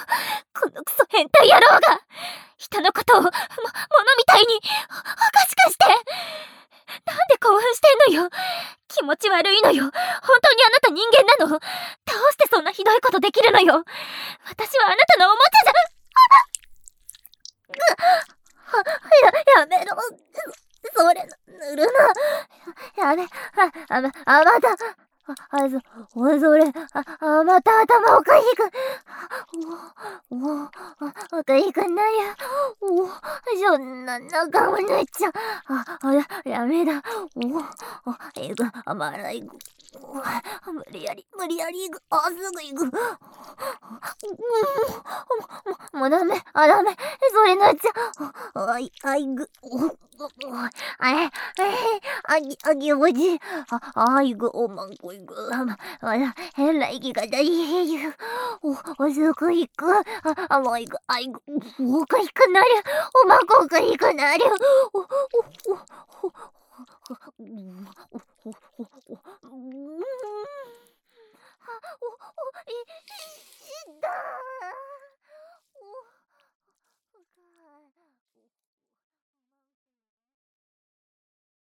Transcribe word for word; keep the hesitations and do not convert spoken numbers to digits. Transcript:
このクソ変態野郎が人のことをも、物みたいにおかしくして、なんで興奮してんのよ。気持ち悪いのよ。本当にあなた人間なの？どうしてそんなひどいことできるのよ。私はあなたのおもちゃじゃや、やめろ。それ、塗るな。やめ、あ、あ、ま、あ、また、あ、あ、そ、お、それ、あ、あ、また頭おかしく、お、お、あ、おかしくなる。お、そんな中を塗っちゃ、あ、あ、や、やめだ。お、あ、いく、あ、まだいく。お、無理やり、無理やりいく。あ、すぐいく。もう、もうダメ、あ、ダメ。それ塗っちゃう。あい、あいぐ、お、お、あれ、あぎ、あぎおじ、あ、あいぐ、おまんこいぐ、あ、あ、変な息が出りゆ、お、おすくいく、あ、あ、もいぐ、あいぐ、おかしくなる、おまんこかしくなる、お、お、お、お、お、お、お、お、お、